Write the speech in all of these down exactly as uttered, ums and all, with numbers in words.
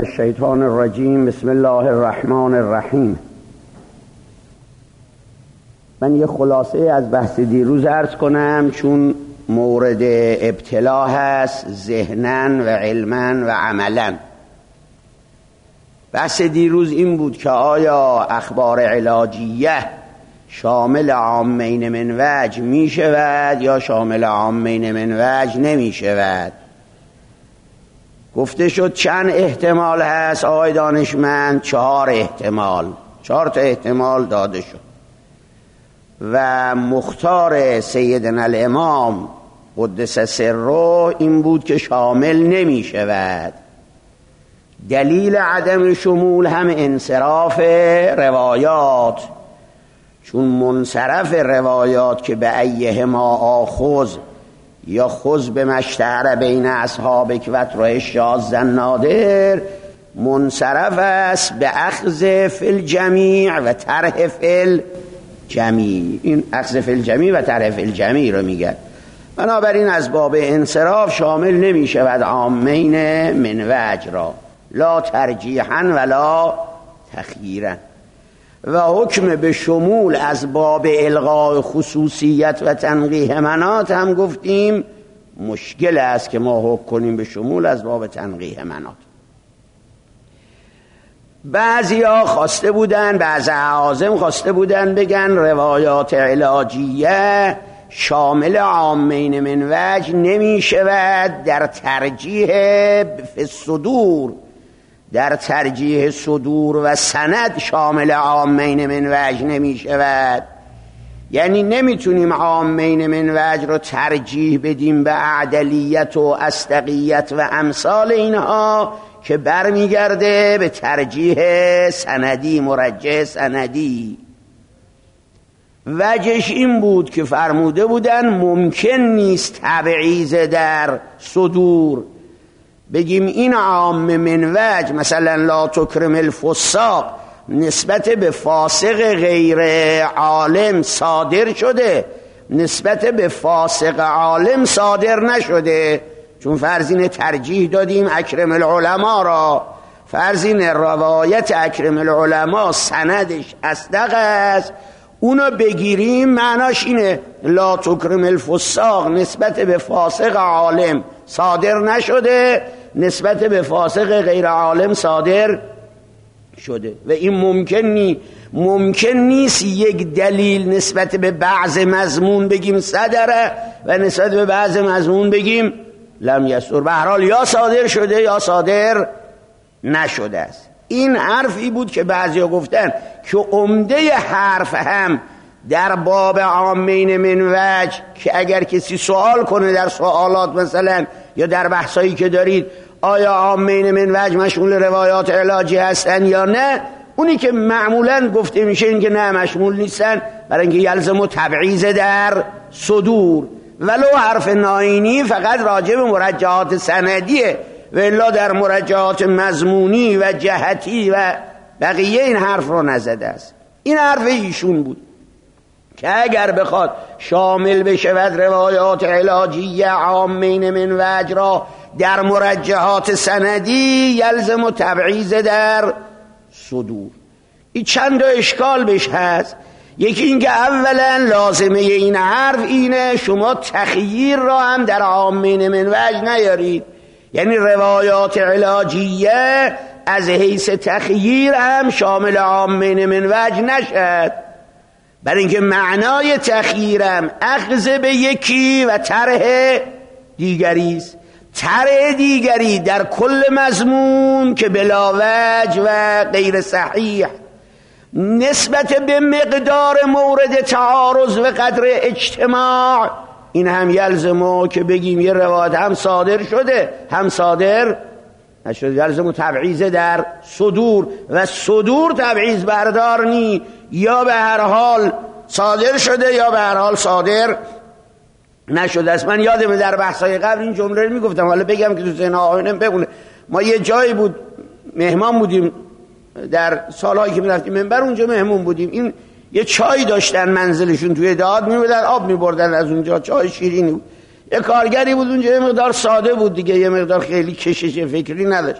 الشیطان الرجیم. بسم الله الرحمن الرحیم. من یه خلاصه از بحث دیروز عرض کنم، چون مورد ابتلا هست ذهناً و علماً و عملاً. بحث دیروز این بود که آیا اخبار علاجیه شامل عامین من وجه می شود یا شامل عامین من وجه نمی شود. گفته شد چند احتمال هست آقای دانشمند؟ چهار احتمال، چهار تا احتمال داده شد و مختار سیدنا الامام قدس سره این بود که شامل نمی شود. دلیل عدم شمول هم انصراف روایات، چون منصرف روایات که به ایه ما آخذ یا خذ به مشتعر بین اصحابک و اطرح شاذ نادر، منصرف است به اخذ فی الجمیع و طرح فی الجمیع. این اخذ فی الجمیع و طرح فی الجمیع رو میگه. بنابراین از باب انصراف شامل نمی شود عامین من وجه را، لا ترجیحا ولا تخییرا. و حکم به شمول از باب الغاء خصوصیت و تنقیح منات هم گفتیم مشکل است که ما حکم کنیم به شمول از باب تنقیح منات. بعضی ها خواسته بودن، بعضی اعاظم خواسته بودن بگن روایات علاجیه شامل عامین من وجه نمی شود در ترجیح فی الصدور، در ترجیح صدور و سند شامل عامین من وجه نمی شود. یعنی نمیتونیم عامین من وجه رو ترجیح بدیم به اعدلیت و اصدقیت و امثال اینها که برمیگرده به ترجیح سندی، مرجح سندی. وجهش این بود که فرموده بودن ممکن نیست تبعیض در صدور، بگیم این عام من وجه مثلا لا تکرم الفساق نسبت به فاسق غیر عالم صادر شده، نسبت به فاسق عالم صادر نشده، چون فرضین ترجیح دادیم اکرم العلماء را، فرضین روایت اکرم العلماء سندش اصدق است، اونو بگیریم معناش اینه لا تکرم الفساق نسبت به فاسق عالم صادر نشده، نسبت به فاسق غیر عالم صادر شده. و این ممکن نی ممکن نیست یک دلیل نسبت به بعض مضمون بگیم صدره و نسبت به بعض مضمون بگیم لم یصدر. به هر حال یا صادر شده یا صادر نشده است. این حرفی بود که بعضیا گفتن که عمده حرف هم در باب عامین من وجه که اگر کسی سوال کنه در سوالات مثلا یا در بحثایی که دارید آیا عامین من وجه مشمول روایات علاجی هستن یا نه، اونی که معمولا گفته میشه این که نه مشمول نیستن، برای اینکه یلزم تبعیض در صدور. ولو حرف ناینی فقط راجع به مرجحات سندیه و الا در مرجحات مضمونی و جهتی و بقیه این حرف رو نزده است. این حرف ایشون بود که اگر بخواد شامل بشود روایات علاجیه عامین من وجه را در مرجحات سندی یلزم تبعیض در صدور. این چند تا اشکال بهش هست. یکی این که اولا لازمه این حرف اینه شما تخییر را هم در عامین من وجه نیارید، یعنی روایات علاجیه از حیث تخییر هم شامل عامین من وجه نشد، برای اینکه معنای تخییرم اخذ به یکی و طرح دیگری است. طرح دیگری در کل مضمون که بلا وجه و غیر صحیح نسبت به مقدار مورد تعارض و قدر اجتماع، این هم یلزمه که بگیم یه روایت هم صادر شده هم صادر نشده، یلزمه تبعیض در صدور و صدور تبعیض بردار نی، یا به هر حال صادر شده یا به هر حال صادر نشده است. من یادمه در بحثای قبل این جمله رو میگفتم، حالا بگم که تو ذهن آقایونم بمونه. ما یه جایی بود مهمان بودیم، در سالهایی که میرفتیم منبر اونجا مهمون بودیم، این یه چای داشتن منزلشون توی داد میبردن آب میبردن از اونجا، چای شیرینی بود. یه کارگری بود اونجا، یه مقدار ساده بود دیگه، یه مقدار خیلی کشش فکری نداشت.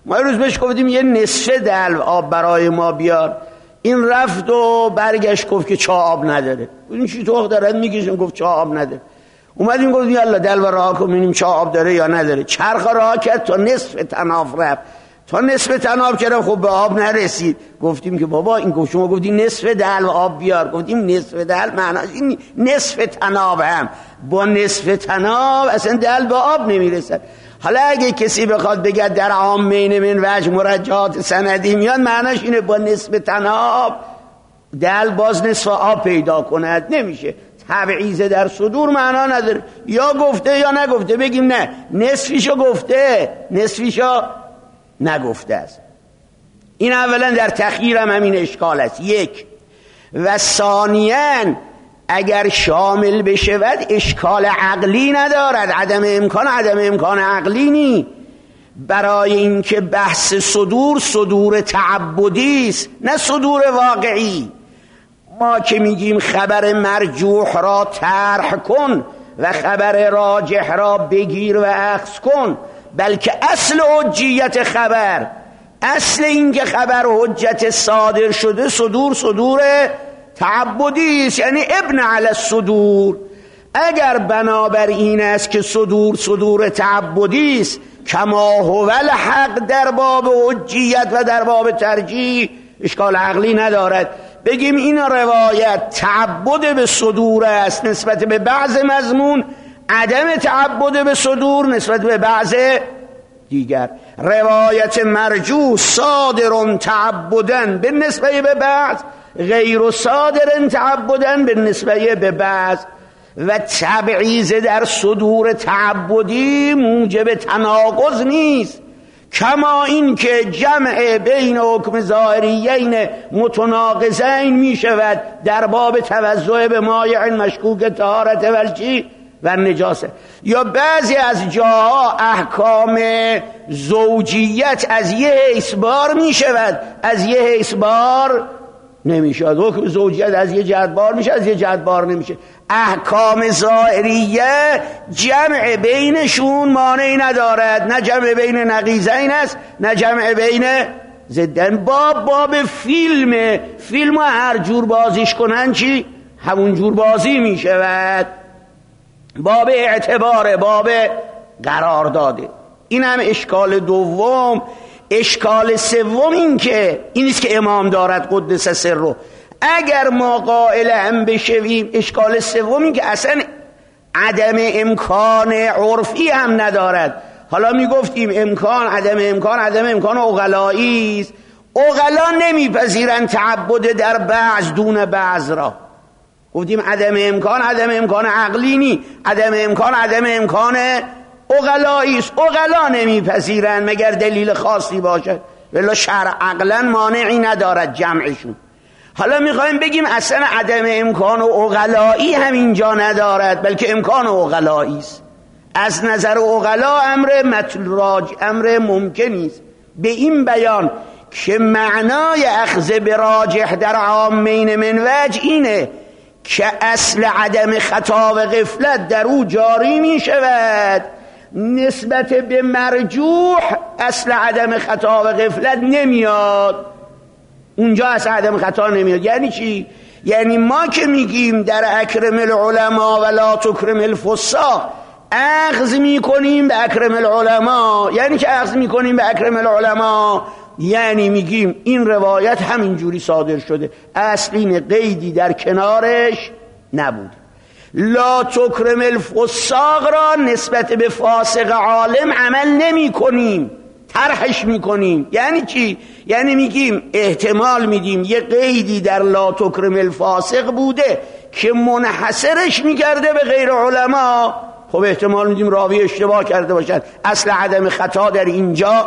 ما یه روز بهش گفتیم یه نصفه دلو آب برای ما بیار، این رفت و برگشت گفت که چا آب نداره. این چی تو دارد میگیشون؟ گفت چا آب نداره. اومدیم گفتیم یالا دلو راه کن ببینیم چا آب داره یا نداره. چرخ راه کرد تا نصف طناب رفت، تا نصف طناب کرد، خب به آب نرسید. گفتیم که بابا این گفت شما گفتی نصف دلو آب بیار. گفتیم نصف دلو معناش این نصف طناب، هم با نصف طناب اصلا دلو به آب نمیرسد. حالا اگه کسی بخواد بگه در عامین من وجه مرجعات سندی میاد، معناش اینه با نصف طناب دل باز نصف آب پیدا کند، نمیشه. تبعیض در صدور معنا نداره، یا گفته یا نگفته. بگیم نه نصفیشو گفته نصفیشو نگفته است. این اولا در تخییر هم همین اشکال است. یک و ثانیاً اگر شامل بشود اشکال عقلی ندارد. عدم امکان عدم امکان عقلی نی، برای اینکه بحث صدور صدور تعبدی است نه صدور واقعی. ما که میگیم خبر مرجوح را طرح کن و خبر راجح را بگیر و اخذ کن، بلکه اصل حجیت خبر، اصل اینکه خبر حجت صادر شده صدور صدور تعبدی است، یعنی ابن علی الصدور. اگر بنابر این است که صدور صدور تعبدی است، کما هو الحق در باب حجیت و در باب ترجیح، اشکال عقلی ندارد. بگیم این روایت تعبد به صدور است نسبت به بعض مضمون، عدم تعبد به صدور نسبت به بعض دیگر. روایت مرجوح صادر تعبدن به نسبت به بعض، غیر صادر تعبدن به نسبت به بعض. و تبعیض در صدور تعبدی موجب تناقض نیست، کما این که جمع بین حکم ظاهریین متناقضین می شود در باب توضع به مایع مشکوک طهارت والچی و نجاسه. یا بعضی از جاها احکام زوجیت از یه حیث بار می شود، از یه حیث بار نمی شود. حکم زوجیت از یه جهت بار می شود، از یه جهت بار نمی شود. احکام ظاهریه جمع بینشون مانعی ندارد، نه جمع بین نقیضین است نه جمع بین ضدن. باب باب فیلم فیلم هر جور بازیش کنن چی؟ همون جور بازی می شود. باب اعتبار، باب قرار داده. این هم اشکال دوم. اشکال سوم این که اینیست که امام دارد قدس سره. اگر ما قائل هم بشویم، اشکال سوم این که اصلا عدم امکان عرفی هم ندارد. حالا میگفتیم امکان عدم امکان عدم امکان عقلایی است. عقلا نمیپذیرن تعبد در بعض دون بعض را. گفتیم عدم امکان عدم امکان عقلی نی، عدم امکان عدم امکان عقلایی است. عقلا نمیپذیرن مگر دلیل خاصی باشد، ولی شرع عقلا مانعی ندارد جمعشون. حالا میخوایم بگیم اصلا عدم امکان و عقلایی هم اینجا ندارد، بلکه امکان و عقلایی است. از نظر عقلا امر مطلوب امر ممکنی است. به این بیان که معنای اخذ به راجح در عامین من وجه اینه که اصل عدم خطا و غفلت در او جاری می شود، نسبت به مرجوح اصل عدم خطا و غفلت نمیاد. اونجا اصل عدم خطا نمیاد. یعنی چی؟ یعنی ما که میگیم در اکرم العلماء و لا تکرم الفساق، اخذ میکنیم به اکرم العلماء. یعنی که اخذ میکنیم به اکرم العلماء یعنی میگیم این روایت همینجوری صادر شده، اصلین قیدی در کنارش نبود. لا تکرم الفساق را نسبت به فاسق عالم عمل نمی کنیم، طرحش می کنیم. یعنی چی؟ یعنی میگیم احتمال میدیم یه قیدی در لا تکرم الفاسق بوده که منحصرش میکرده به غیر علما. خب احتمال میدیم راوی اشتباه کرده باشد، اصل عدم خطا در اینجا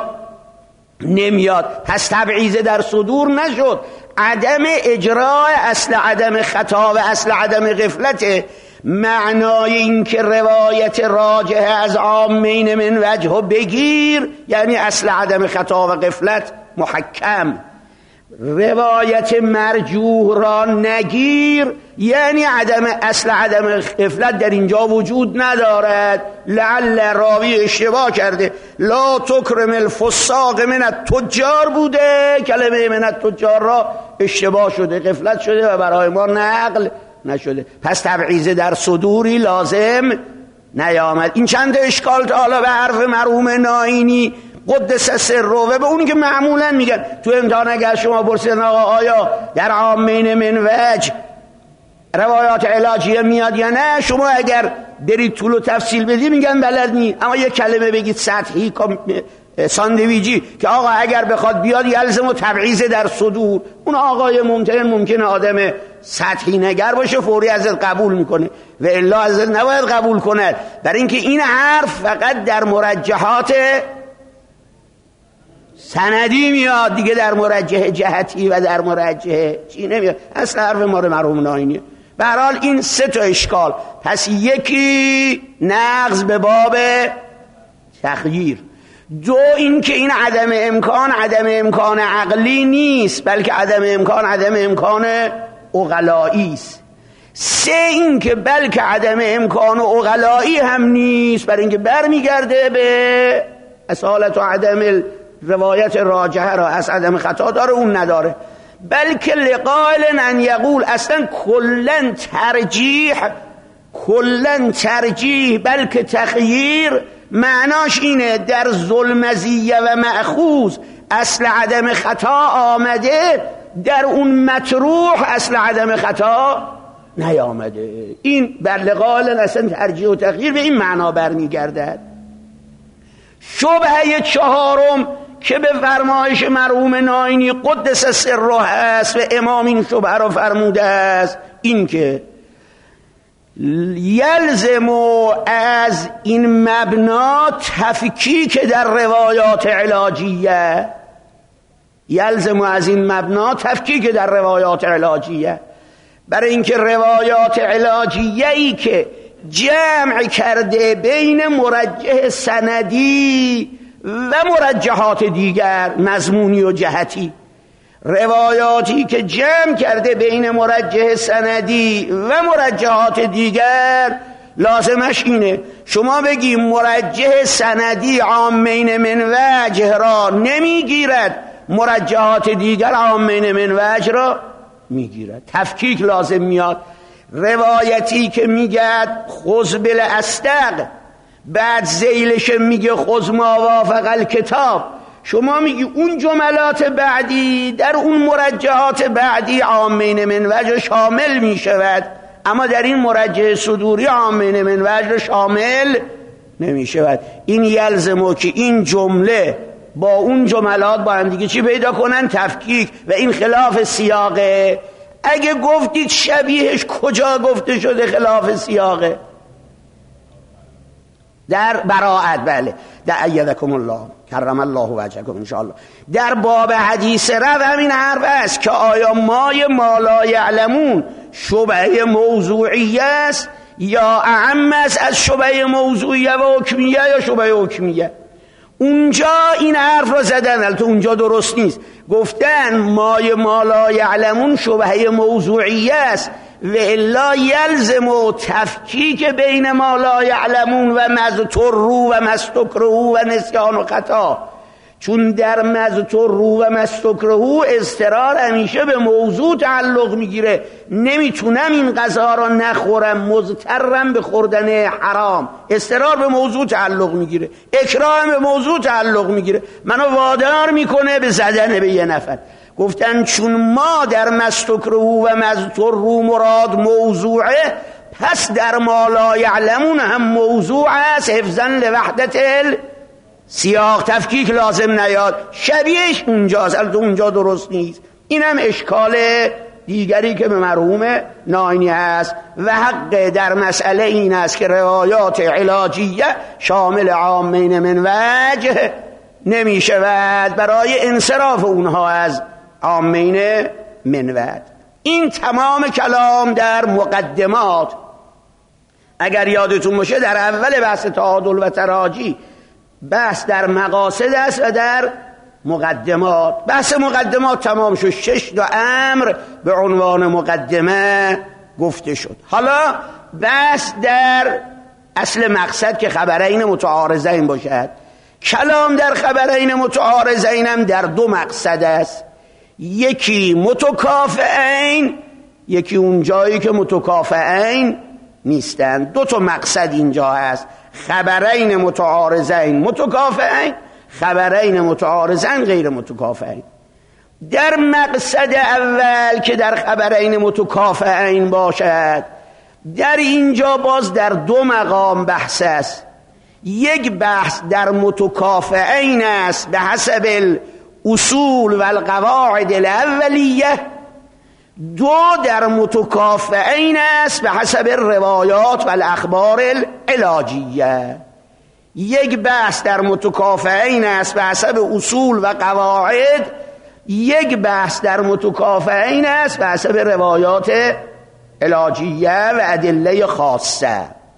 نمیاد. پس تبعیض در صدور نشد. عدم اجراء اصل عدم خطا و اصل عدم غفلت. معنای این که روایت راجح از عامین من وجه بگیر یعنی اصل عدم خطا و غفلت محکم. روایت مرجوح را نگیر یعنی عدم اصل عدم غفلت در اینجا وجود ندارد. لعل راوی اشتباه کرده، لا تکرم الفساق من التجار بوده، کلمه من التجار را اشتباه شده، غفلت شده و برای ما نقل نشده، پس تبعیض در صدوری لازم نیامد. این چند اشکال تا حالا به حرف مرحوم ناینی قدس سره به اونی که معمولا میگن تو امتحان اگر شما پرسیدن آقا آیا در عامین من وجه روایات علاجیه میاد یا نه، شما اگر برید طول و تفصیل بدی میگن بلد نی، اما یک کلمه بگید سطحی ساندویجی که آقا اگر بخواد بیاد یلزم و تبعیض در صدور، اون آقای ممتحن ممکنه آدم سطحی نگر باشه فوری ازت قبول میکنه و الا ازت نباید قبول کنه، برای اینکه این حرف فقط در مرجحات سندی میاد دیگه، در مرجح جهتی و در مرجح چی نمیاد. اصل حرف ما رو مرحوم ناینیه. به هر حال این سه تا اشکال، پس یکی نقض به باب تغییر، دو این که این عدم امکان عدم امکان عقلی نیست بلکه عدم امکان عدم امکان عقلایی است، سه این که بلکه عدم امکان عقلایی هم نیست برای اینکه برمیگرده به اصالت و عدم روایت راجحه را از عدم خطا داره اون نداره، بلکه لقائل ان یقول اصلا کلن ترجیح کلن ترجیح بلکه تخییر معناش اینه در ظلمزیه و مأخوذ اصل عدم خطا آمده، در اون مطروح اصل عدم خطا نیامده. این بر لقائل اصلا ترجیح و تخییر به این معنا برمیگردد. شبهه چهارم که به فرمایش مرحوم ناینی قدس سره است و امام این شبهه را فرموده است، این که یلزم از این مبنا تفکیک در روایات علاجیه، یلزم از این مبنا تفکیک در روایات علاجیه، برای اینکه روایات علاجیه ای که جمع کرده بین مرجح سندی و مرجحات دیگر مضمونی و جهتی، روایاتی که جمع کرده بین مرجح سندی و مرجحات دیگر لازمش اینه شما بگی مرجح سندی عامین من وجه را نمیگیرد، مرجحات دیگر عامین من وجه را میگیرد، تفکیک لازم میاد. روایتی که میگد خذ بالاصدق بعد ذیلش میگه خذ ما وافق الکتاب، شما میگی اون جملات بعدی در اون مرجحات بعدی عامین من وجه شامل میشود، اما در این مرجح صدوری عامین من وجه شامل نمیشود. این یلزمه که این جمله با اون جملات با هم دیگه چی پیدا کنن؟ تفکیک، و این خلاف سیاقه. اگه گفتید شبیهش کجا گفته شده خلاف سیاقه؟ در براءت، بله، در ایدکم الله کرم الله وجهکم انشاءالله. در باب حدیث رب همین حرف است که آیا مای ما لا یعلمون شبهه موضوعیه است یا اعم است از شبهه موضوعیه و حکمیه یا شبهه حکمیه. اونجا این حرف را زدن، البته اونجا درست نیست، گفتن مای ما لا یعلمون شبهه موضوعیه است و الا یلزم و تفکیک بین ما لا یعلمون و مذترو و مستکرهو و نسیان و خطا، چون در مذترو و مستکرهو اضطرار همیشه به موضوع تعلق میگیره، نمیتونم این غذا را نخورم مضطرم به خوردن حرام، اضطرار به موضوع تعلق میگیره، اکراه به موضوع تعلق میگیره، منو وادار میکنه به زدن به یه نفر. گفتن چون ما در مستکرهو و مذترو مراد موضوعه، پس در ما لا یعلمون هم موضوع است حفظاً لوحدت سیاق، تفکیک لازم نیاد، شبیهش اونجاست، البته اونجا درست نیست. این هم اشکال دیگری که به مرحوم ناینی هست و حق در مسئله این است که روایات علاجیه شامل عامین من وجه نمی شود برای انصراف اونها از عامین من وجه. این تمام کلام در مقدمات. اگر یادتون باشه در اول بحث تعادل و تراجی بحث در مقاصد است و در مقدمات. بحث مقدمات تمام شد، شش تا امر به عنوان مقدمه گفته شد. حالا بحث در اصل مقصد که خبرین متعارضین باشد. کلام در خبرین متعارضین هم در دو مقصد است، یکی متکافئین، یکی اون جایی که متکافئین نیستند. دو تا مقصد اینجا هست، خبرین متعارضین متکافئین، خبرین متعارضین غیر متکافئین. در مقصد اول که در خبرین متکافئین باشد، در اینجا باز در دو مقام بحث است. یک بحث در متکافئین است به حسب الاصول و القواعد الاولیه، دو در متکافئین است به حسب الروایات و الاخبار العلاجیه. یک بحث در متکافئین است به حسب اصول و قواعد، یک بحث در متکافئین است به حسب روایات علاجیه و ادله خاصه.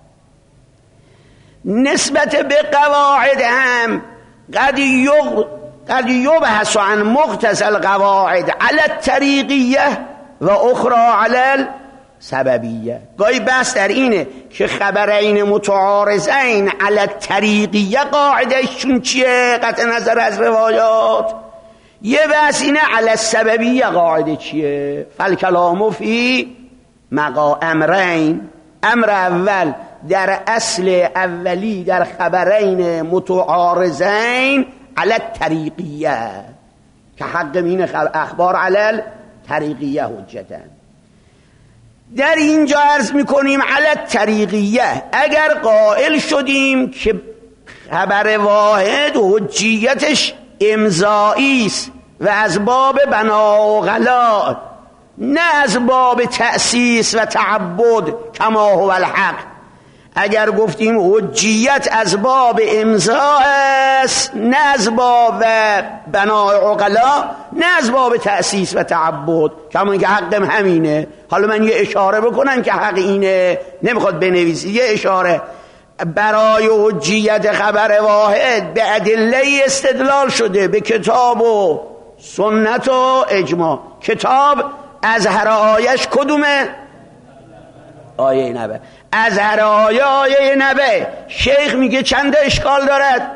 نسبت به قواعد هم قد یغ قد یبحث عن مقتضى القواعد على الطریقیه و اخرى على السببیه. گاهی بحث در اینه که خبرین متعارضین على الطریقیه قاعدهشون چیه قطع نظر از روایات، یه بحث اینه علی السببیه قاعده چیه. فالکلام فی مقا امرین، امر اول در اصل اولی در خبرین متعارضین علی الطریقیه که حق مین اخبار علی الطریقیه حجتن. در اینجا عرض میکنیم علی الطریقیه اگر قائل شدیم که خبر واحد حجیتش امضایی است و از باب بنا و غلا، نه از باب تأسیس و تعبد کما هو الحق. اگر گفتیم حجیت از باب امضا است، نه از باب بنا و غلا، نه از باب تأسیس و تعبد، کما اینکه حقم همینه. حالا من یه اشاره بکنم که حق اینه، نمیخواد بنویسی، یه اشاره. برای حجیت خبر واحد به ادله استدلال شده، به کتاب و سنت و اجماع. کتاب از هر آیش کدومه؟ آیه نبه. از هر آیه آیه نبه. شیخ میگه چند اشکال دارد؟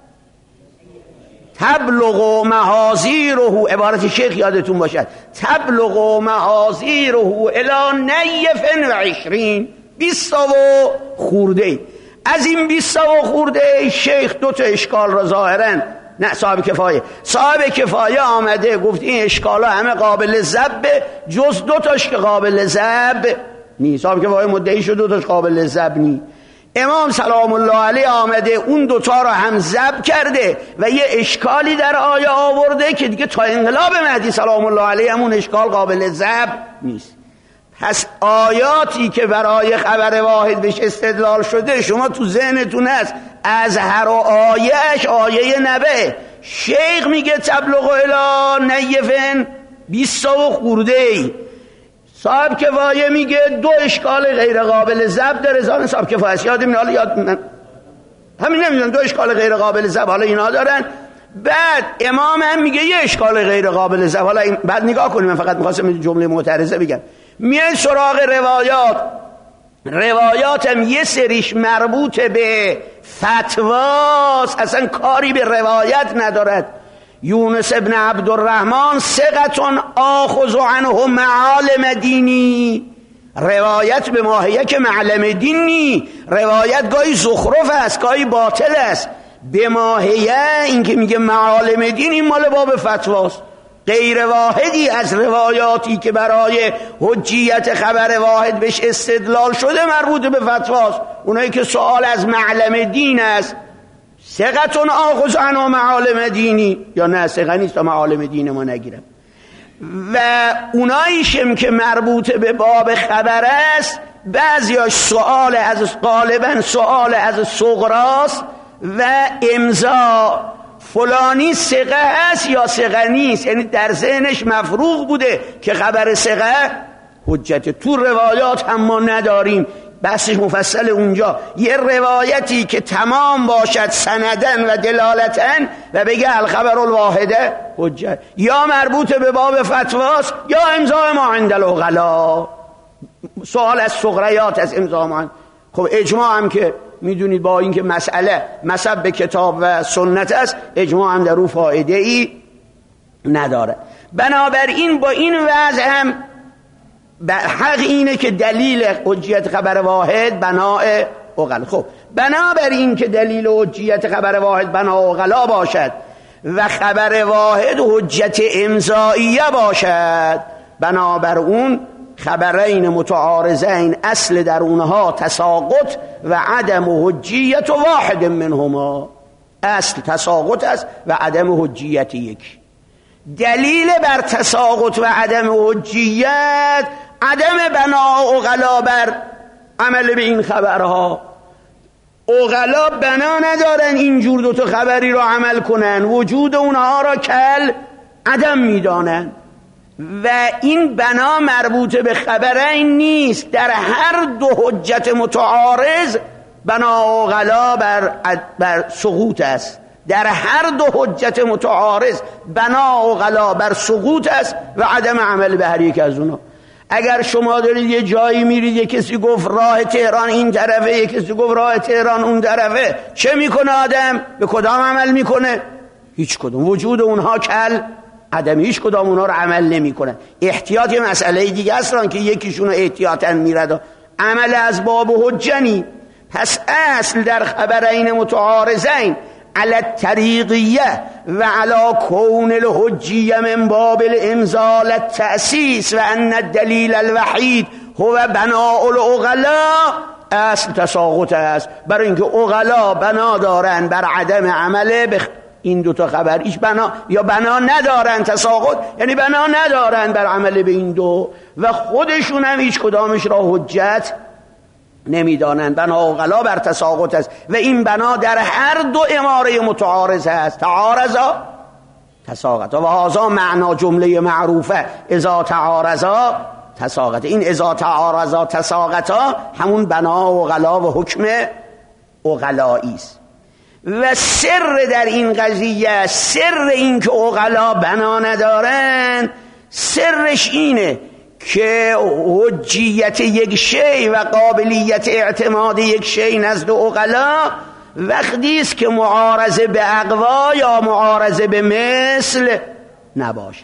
تبلغ محاذیره، عبارت شیخ یادتون باشد، تبلغ محاذیره الی نیف و عشرین، بیست و خورده. از این بیست و خورده شیخ دو تا اشکال را ظاهرن، نه صاحب کفایه صاحب کفایه آمده گفت این اشکالا همه قابل ضبط جز دو تاش که قابل ضبط نیست. صاحب کفایه مدعی شد دو تاش قابل ضبط نیست. امام سلام الله علیه آمده اون دوتا را هم ضبط کرده و یه اشکالی در آیه آورده که دیگه تا انقلاب مهدی سلام الله علیه همون اشکال قابل ضبط نیست. پس آیاتی که برای خبر واحد بهش استدلال شده شما تو ذهنتون هست، از هر آیهش آیه نبه. شیخ میگه تبلغ الی نیفن، بیست و خورده ای. صاحب کفایه میگه دو اشکال غیر قابل ضبط داره. زان صاحب کفایه یادم حالا یاد من همین نمیدونم دو اشکال غیر قابل ضبط حالا اینا دارن. بعد امام هم میگه یه اشکال غیر قابل ضبط. حالا این بعد نگاه کنیم، من فقط می‌خواستم جمله معترضه بگم. میای سراغ روایات، روایات هم یه سریش مربوط به فتواست، اصلا کاری به روایت ندارد. یونس ابن عبدالرحمن ثقتون آخذ عنه معالم دینی، روایت به ماهیه که معلم دین نی، روایت گاهی زخرف است گاهی باطل است. به ماهیه این که میگه معالم دین این مال باب فتواست. غیر واحدی از روایاتی که برای حجیت خبر واحد بهش استدلال شده مربوط به فتواست. اونایی که سوال از معلم دین است، ثقتون آخذ عنه معالم دینی، یا نه ثقه نیست تا معالم دین ما نگیرم. و اوناییشم که مربوط به باب خبر است، بعضیاش سوال از غالبا سوال از صغراست و امضا فلانی ثقه است یا ثقه نیست، یعنی در ذهنش مفروغ بوده که خبر ثقه حجت. تو روایات هم ما نداریم بحثش مفصل اونجا. یه روایتی که تمام باشد سندن و دلالتن و بگه الخبر الواحده حجت، یا مربوط به باب فتواست یا امضا ما عند العقلا. سوال از صغریات از امضا ما. خب اجماع هم که میدونید با اینکه مسئله مصب به کتاب و سنت است، اجماع هم در رو فایده ای نداره. بنابراین با این وضع هم حق اینه که دلیل حجیت خبر واحد بناء عقلا. خب بنابراین که دلیل حجیت خبر واحد بناء عقلا باشد و خبر واحد حجت امضائیه باشد، بنابر اون خبرین متعارضین اصل در اونها تساقط و عدم حجیت واحد منهما. اصل تساقط است و عدم حجیت یک. دلیل بر تساقط و عدم حجیت عدم بنا عقلا بر عمل به این خبرها. عقلا بنا ندارن اینجور دوتا خبری رو عمل کنن، وجود اونها را کل عدم میدانن و این بنا مربوط به خبرین نیست. در هر دو حجت متعارض بنا عقلا بر, بر سقوط است. در هر دو حجت متعارض بنا عقلا بر سقوط است و عدم عمل به هر یک از اونا. اگر شما دارید یه جایی میرید، یه کسی گفت راه تهران این طرفه، یه کسی گفت راه تهران اون طرفه، چه میکنه آدم؟ به کدام عمل میکنه؟ هیچ کدوم. وجود اونها کل عدم، هیچ کدام اونها رو عمل نمیکنه. احتیاط یه مسئله دیگه است که یکیشون احتیاطاً میرد عمل از باب حجنی. پس اصل در خبرین متعارضین علی الطریقیه و علی کون الحجیه من باب الامضاء للتأسیس و ان الدلیل الوحید هو بناء العقلا، اصل تساقط است. برای اینکه عقلا بنا دارن بر عدم عمل به این دوتا خبر، ایش بنا یا بنا ندارن، تساقط یعنی بنا ندارن بر عمل به این دو و خودشون هم هیچ کدامش را حجت نمیدانند. بنا عقلا بر تساقط است و این بنا در هر دو اماره متعارض است. تعارضا تساقطا و هذا معنا جمله معروفه اذا تعارضا تساقط. این اذا تعارضا تساقطا همون بنا عقلا و حکم عقلایی است. و سر در این قضیه، سر این که عقلا بنا ندارن، سرش اینه که حجیت یک شی و قابلیت اعتماد یک شی نزد عقلا وقتی است که معارضه به اقوا یا معارضه به مثل نباشه.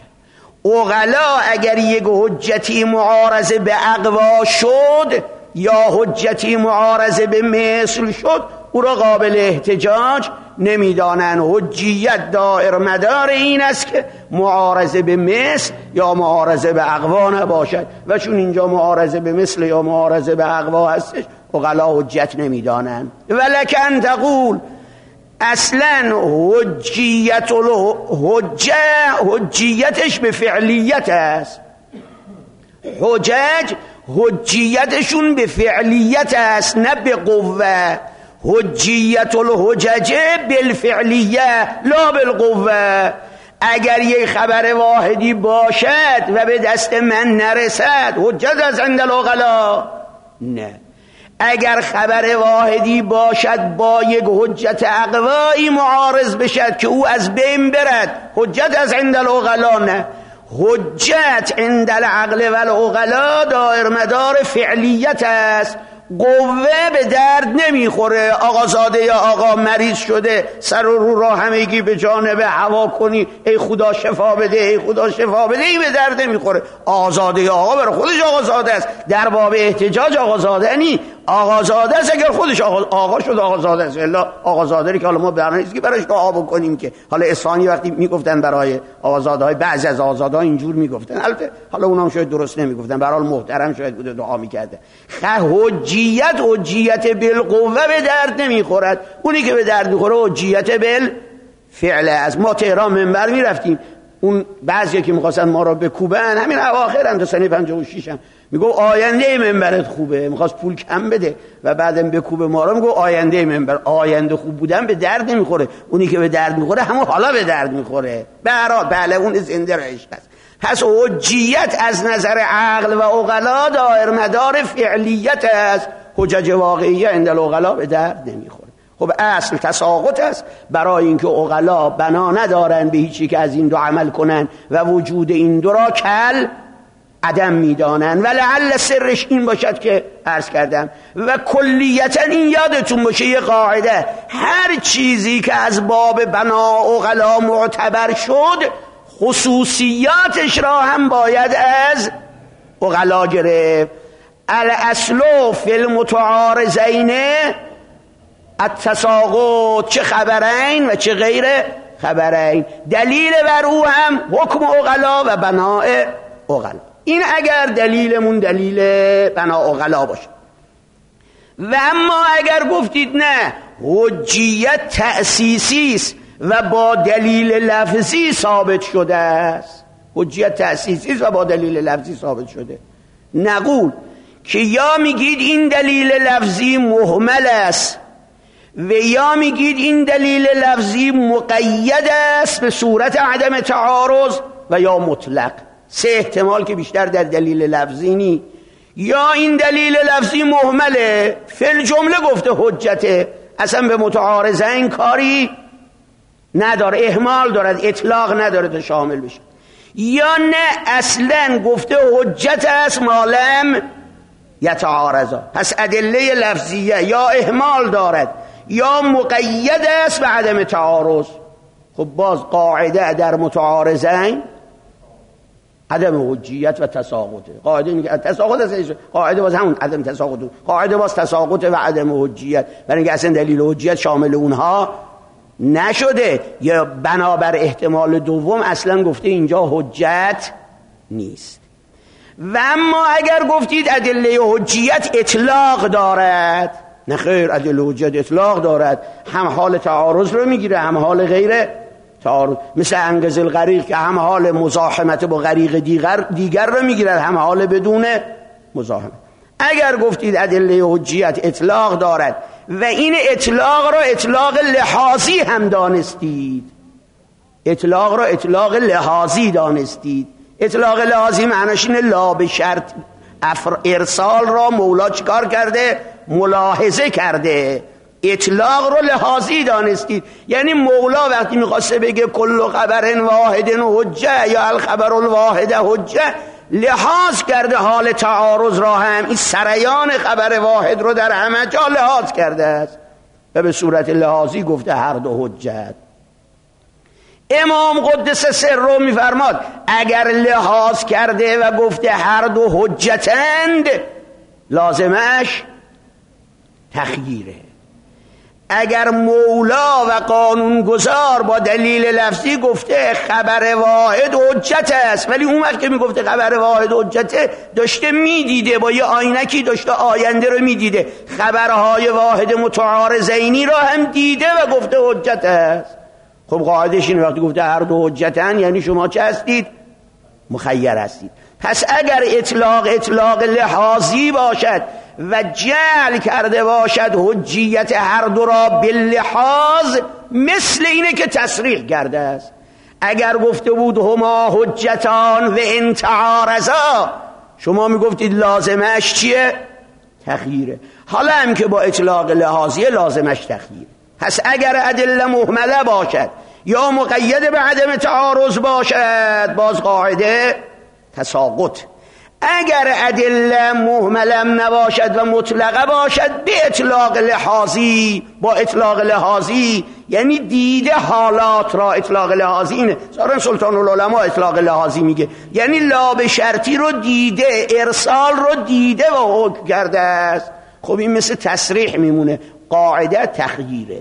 عقلا اگر یک حجتی معارضه به اقوا شد یا حجتی معارضه به مثل شد، او را قابل احتجاج نمیدانن. حجیت دائر مدار این است که معارضه به مثل یا معارضه به اقوا نباشد و چون اینجا معارضه به مثل یا معارضه به اقوا هستش، عقلا حجت نمیدانن. ولکن تقول اصلا حجیت الحجه حجیتش به فعلیت است. حجج حجیتشون به فعلیت است نه به قوه. حجیت الحجج بالفعلیه لا بالقوه. اگر یک خبر واحدی باشد و به دست من نرسد، حجت از عند العقلا؟ نه. اگر خبر واحدی باشد با یک حجت اقوایی معارض بشد که او از بین برد، حجت از عند العقلا؟ نه. حجت عند العقل و العقلا دائر مدار فعلیت است. قوه به درد نمیخوره. آقازاده یا آقا مریض شده، سر و رو را همگی به جانب هوا کنی ای خدا شفا بده ای خدا شفا بده، ای به درد نمیخوره. آقازاده یا آقا برای خودش آقازاده است، در باب احتجاج آقازاده نی. آقازاده است اگر خودش آقا, آقا شد آقازاده است. الا آقازاده که حالا ما برنامه نیست که براش دعا بکنیم که حالا اصفهانی وقتی میگفتن برای آقازاده های، بعضی از آقازاده ها اینجور میگفتن، البته حالا اونام شاید درست نمیگفتن، به هر حال محترم شاید بوده دعا میکرده. حجیت حجیت بالقوه به درد نمیخورد. اونی که به درد میخوره حجیت بالفعل. از ما تهران منبر میرفتیم، اون بعضی که میخواستن ما را بکوبن، همین اواخرن تا سنه پنجاه و شش هم میگو آینده منبرت خوبه، میخواست پول کم بده و بعدم بکوبه ما را، میگو آینده منبر. آینده خوب بودن به درد نمیخوره، اونی که به درد میخوره همون حالا به درد میخوره. برات بله اون زنده رهش هست. پس حجیت از نظر عقل و عقلا دائر مدار فعلیت است. حجج واقعیه عند العقلا به درد نمیخوره. خب اصل تساقط است، برای اینکه عقلا بنا ندارن به هیچی که از این دو عمل کنن و وجود این دو را کل عدم میدانن. و لعل سرش این باشد که عرض کردم. و کلیتا این یادتون باشه یه قاعده، هر چیزی که از باب بنا عقلا معتبر شد خصوصیاتش را هم باید از عقلا گرفت. الاصل فی المتعارضین التساقط، چه خبرین و چه غیر خبرین. دلیل بر او هم حکم عقلا و بناء عقلا. این اگر دلیلمون دلیل بنا عقلا باشه. و اما اگر گفتید نه حجیت تأسیسی است و با دلیل لفظی ثابت شده است، حجیت تأسیسی است و با دلیل لفظی ثابت شده، نقول که یا میگید این دلیل لفظی مهمل است و یا میگید این دلیل لفظی مقید است به صورت عدم تعارض و یا مطلق. سه احتمال که بیشتر در دلیل لفظی نی. یا این دلیل لفظی مهمله، فی جمله گفته حجته، اصلا به متعارضین کاری نداره، اهمال دارد، اطلاق نداره تا شامل بشه. یا نه اصلا گفته حجت است مالم یتعارضا، پس ادله لفظیه یا اهمال دارد یا مقید است به عدم تعارض. خب باز قاعده در متعارضین عدم حجیت و تساقطه. قاعده میگه تساقط است، قاعده باز همون عدم تساقط، قاعده باز تساقط و عدم حجیت، برای اینکه اصلا دلیل حجیت شامل اونها نشده. یا بنابر احتمال دوم اصلا گفته اینجا حجت نیست. و اما اگر گفتید ادله حجیت اطلاق دارد، نه خیر، ادله حجیت اطلاق دارد، هم حال تعارض رو میگیره هم حال غیر تعارض، مثل انقذ الغریق که هم حال مزاحمت با غریق دیگر دیگر رو میگیرد هم حال بدون مزاحمت. اگر گفتید ادله حجیت اطلاق دارد و این اطلاق را اطلاق لحاظی هم دانستید، اطلاق را اطلاق لحاظی دانستید، اطلاق لحاظی معناش اینه لا به شرط ارسال را مولا چیکار کرده؟ ملاحظه کرده. اطلاق رو لحاظی دانستید، یعنی مولا وقتی میخواسته بگه کل خبر واحد حجه یا الخبر الواحد حجه، لحاظ کرده حال تعارض را هم، این سریان خبر واحد رو در همه جا لحاظ کرده است و به صورت لحاظی گفته هر دو حجت. امام قدس سره میفرماد اگر لحاظ کرده و گفته هر دو حجتند لازمش تخییره. اگر مولا و قانونگذار با دلیل لفظی گفته خبر واحد حجت است، ولی اون وقت که میگفته خبر واحد حجته داشته میدیده، با یه آینکی داشته آینده رو میدیده، خبرهای واحد متعارضینی را هم دیده و گفته حجت است. خب قاعدش این وقتی گفته هر دو حجتن یعنی شما چه هستید؟ مخیر هستید. پس اگر اطلاق اطلاق لحاظی باشد و جعل کرده باشد حجیت هر دو را باللحاظ، مثل اینه که تصریح کرده است. اگر گفته بود هما حجتان و ان تعارضا، شما میگفتید لازمش چیه؟ تخییره. حالا هم که با اطلاق لحاظی لازمش تخییره. پس اگر ادله مهمله باشد یا مقید به عدم تعارض باشد، باز قاعده تساقط. اگر ادله مهملم نباشد و مطلقه باشد، به اطلاق لحاظی، با اطلاق لحاظی یعنی دیده حالات را. اطلاق لحاظی اینه، سارن سلطان العلماء اطلاق لحاظی میگه یعنی لا به شرطی رو دیده، ارسال رو دیده و حکم کرده است. خب این مثل تصریح میمونه، قاعده تخییره.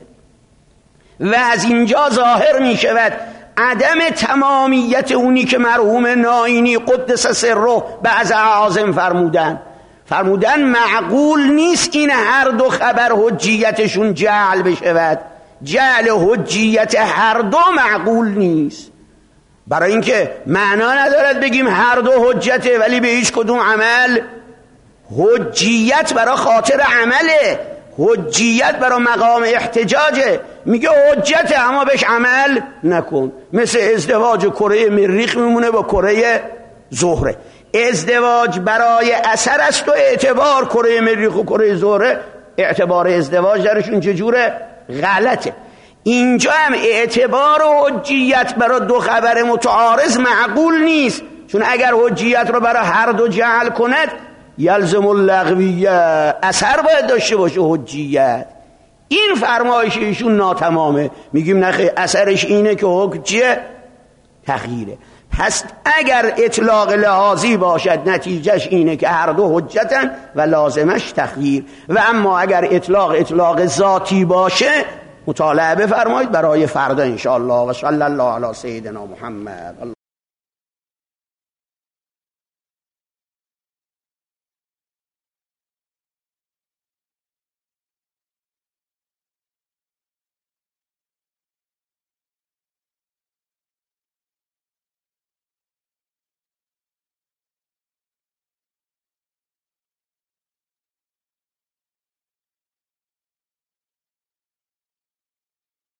و از اینجا ظاهر میشود عدم تمامیت اونی که مرحوم ناینی قدس سره بعض اعاظم فرمودن فرمودن معقول نیست این هر دو خبر حجیتشون جعل بشود. جعل حجیت هر دو معقول نیست، برای اینکه معنا ندارد بگیم هر دو حجته ولی به هیچ کدوم عمل. حجیت برای خاطر عمله، حجیت برای مقام احتجاجه. میگه حجت اما بهش عمل نکن، مثل ازدواج کره مریخ میمونه با کره زهره. ازدواج برای اثر است و اعتبار کره مریخ و کره زهره اعتبار ازدواج درشون چجوره؟ غلطه. اینجا هم اعتبار و حجیت برای دو خبر متعارض معقول نیست، چون اگر حجیت رو برای هر دو جعل کند یلزم اللغویه، اثر باید داشته باشه حجیت. این فرمایش ایشون ناتمامه. میگیم نخیر، اثرش اینه که حکم چیه؟ تغییره. پس اگر اطلاق لحاظی باشد نتیجهش اینه که هر دو حجتن و لازمش تغییر، و اما اگر اطلاق اطلاق ذاتی باشه مطالعه بفرمایید برای فردا انشاءالله. و صلی الله علی سیدنا محمد.